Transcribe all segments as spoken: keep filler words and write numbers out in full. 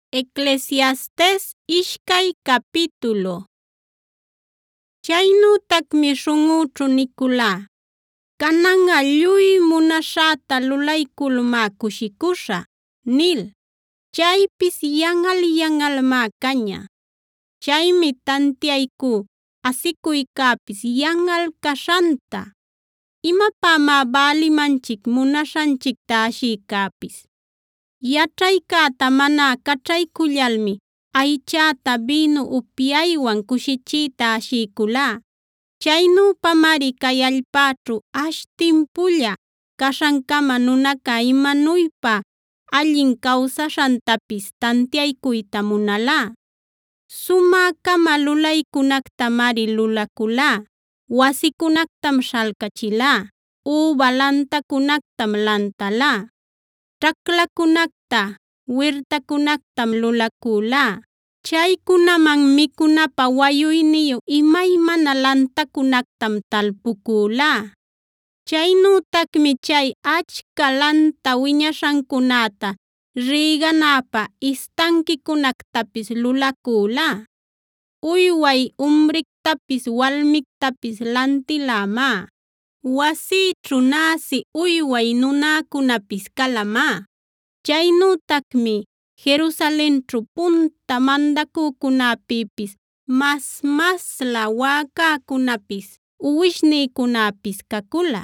Eclesiastes ishkay capítulo. Chaynütakmi śhunꞌućhu nikulá: “Kananꞌa lluy munaśhäta lulaykulmá kushikuśhä” nil. Chaypis yanꞌal-yanꞌalmá kaña. Chaymi tantiaykú asikuykäpis yanꞌal kaśhanta. ¿Imapämá bälimanchik munaśhanchikta ashiykäpis? Yaćhaykäta mana kaćhaykullalmi aychäta bïnu upyaywan kushichiyta ashiykulá. Chaynüpamari kay allpäćhu ashtimpulla kaśhankama nunaca imanuypa allin kawsaśhantapis tantiaykuyta munalá. Sumä-kama lulaykunactamari lulakulá. Wasicunactam śhalkachilá, üba lantacunactam lantalá. Ćhaklacunacta, wirtacunactam lulakulá. Chaykunaman mikunapä wayuyniyu imaymana lantacunactam talpukulá. Chaynütakmi chay achka lanta wiñaśhancunäta rïganäpä istanquicunactapis lulakulá. Uyway umrictapis walmictapis lantilämá. Wasïćhu näsi uyway nunäkunapis kalamá. Chaynütakmi Jerusalenćhu punta mandacücunäpïpis mas-maslä wäcäkunapis uwishnïkunäpis kakula.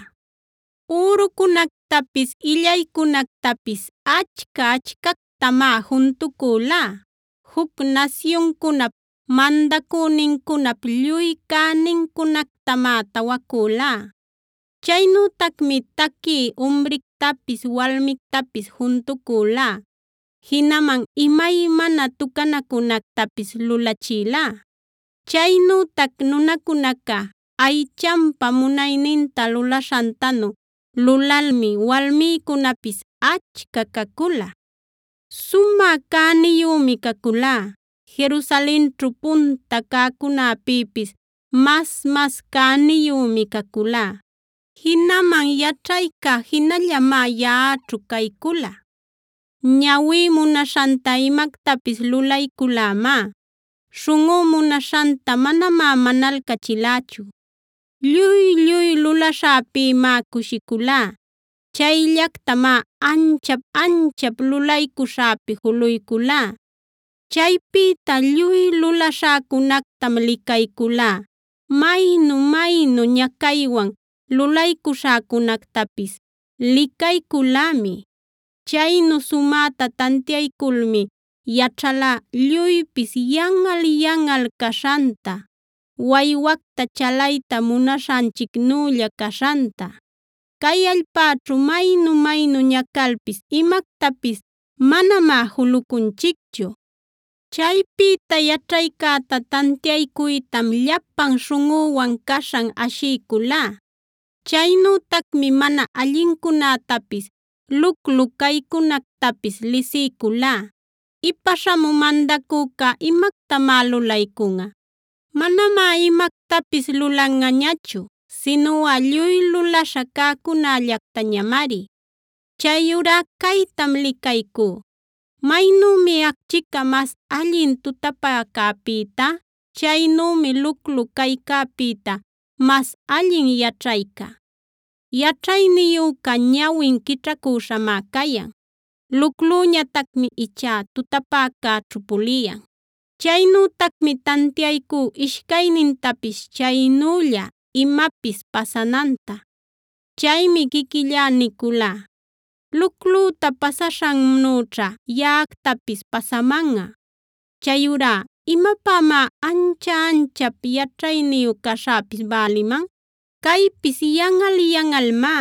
Ürucunactapis illaycunactapis achka-achkactamá juntukulá. Juc nasyuncunap mandacünincunap lluy cänincunactamá tawakulá. Chaynütakmi taquï umrictapis walmictapis juntukulá. Jinaman imaymana tucanacunactapis lulachilá. Chaynütak nunacunaca aychanpa munayninta lulaśhantanu lulalmi walmïkunapis achka kakula. Sumä cäniyümi kakulá. Jerusalenćhu punta cäcunäpïpis mas-mas cäniyümi kakulá. Jinaman yaćhayca jinallamá yaꞌaćhu kaykula. Ñawí munaśhanta imactapis lulaykulämá. Śhunꞌú munaśhanta manamá manalkachilächu. Lluy-lluy lulaśhäpïmá kushikulá. Chayllactamá anchap-anchap lulaykuśhäpi juluykulá. Chaypïta lluy lulaśhäcunactam likaykulá. Maynu-maynu ñacaywan lulaykuśhäcunactapis likaykulämi. Chaynu sumäta tantiaykulmi yaćhalá lluypis yanꞌal-yanꞌal kaśhanta, waywacta chalayta munaśhanchiknülla kaśhanta. Kay allpäćhu maynu-maynu ñacalpis imactapis manamá julukunchikchu. Chaypïta yaćhaykäta tantiaykuytam llapan śhunꞌuwan kaśhan ashiykulá. Chaynütakmi mana allincunätapis luclu kaykunactapis lisiykulá. Ipa śhamü mandacüca ¿imactamá lulaykunꞌa? Manamá imactapis lulanꞌañachu, sinuꞌa lluy lulaśha cäcunällactañamari. Chayurá kaytam likaykú: Maynümi akchika mas allin tutapäcäpïta, chaynümi luclu kaycäpïta mas allin yaćhayca. Yaćhayniyüca ñawin kićhaküśhamá kayan. Luclüñatacmi ichá tutapäcäćhu puliyan. Chaynütakmi tantiaykú ishkaynintapis chaynülla imapis pasananta. Chaymi quiquillá nikulá: luclüta pasaśhannüćha yaꞌactapis pasamanꞌa. Chayurá ¿imapämá ancha-anchap yaćhayniyu kaśhäpis bäliman? Kaypis yanꞌal-yanꞌalmá.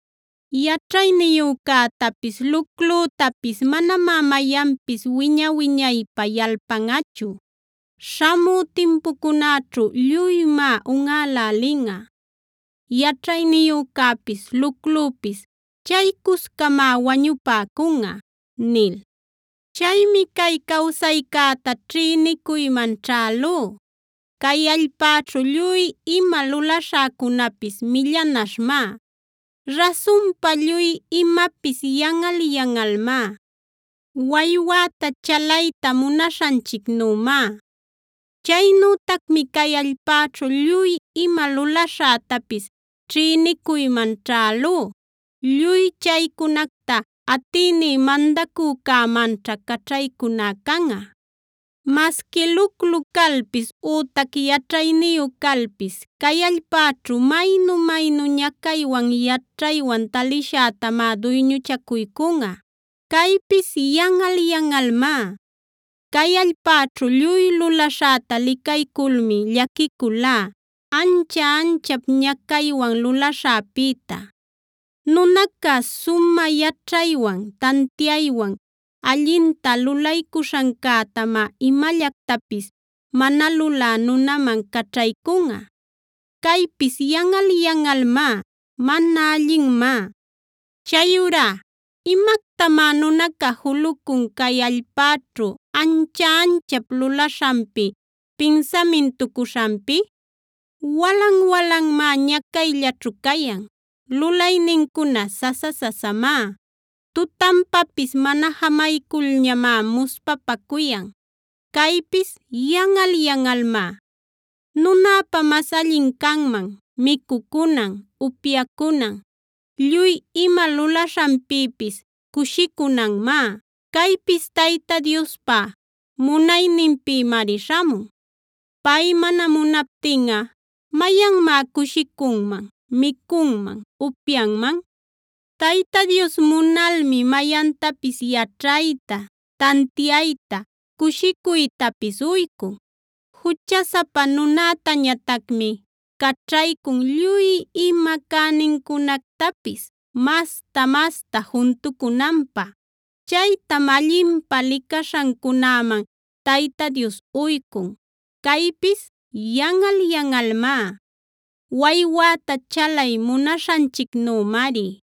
Yaćhayniyücätapis luclütapis manamá mayanpis wiña-wiñaypä yalpanꞌachu. Śhamü timpucunäćhu lluymá unꞌälälinꞌa. Yaćhayniyücäpis luclupis chaykuskamá wañupäkunꞌa” nil. Chaymi kay kawsaykäta ćhïnicuyman ćhälú. Kay allpäćhu lluy ima lulaśhäcunapis millanaśhmá. Rasunpa lluy imapis yanꞌal-yanꞌalmá. waywata chalayta munaśhanchiknümá. Chaynütakmi kay allpaćhu lluy ima lulaśhätapis ćhïnicuyman ćhälú. Lluy chaykunacta atïní mandacücämanćha caćhaycuná canꞌa. Maski luclu calpis ütac yaćhayniyu calpis, kay allpaćhu maynu-maynu ñacaywan yaćhaywan talishätamá duyñuchakuykunꞌa. Kaypis yanꞌal-yanꞌalmá. Kay allpaćhu lluy lulaśhäta likaykulmi llakikulá, ancha-anchap ñacaywan lulaśhäpïta. Nunaca sumä yaćhaywan, tantiaywan allinta lulaykuśhancätamá imallactapis mana lulä nunaman caćhaykunꞌa. Kaypis yanꞌal-yanꞌalmá, mana allinmá. Chayurá ¿imactamá nunaca julucun kay allpaćhu ancha-anchap lulaśhanpi pinsamintucuśhanpi? Walan-walanmá ñacayllaćhu cayan, lulaynincuna sasa-sasamá. Tutanpapis mana jamaykulñamá muspapakuyan. Kaypis yanꞌal-yanꞌalmá. Nunäpa mas allin canman mikukunan, upyakunan, lluy ima lulaśhanpïpis cushikunanmá. Kaypis Tayta Diospa munayninpïmari śhamun. Pay mana munaptinꞌa ¿mayanmá cushikunman, mikunman, upyanman? Tayta Dios munalmi mayantapis yaćhayta, tantiayta, cushicuytapis uykun. Juchasapa nunätañatacmi caćhaykun lluy ima cänincunactapis masta-masta juntucunanpä. Chaytam allinpä likaśhancunäman Tayta Dios uykun. Kaypis yanꞌal-yanꞌalmá. Waywäta chalay munaśhanchiknümari.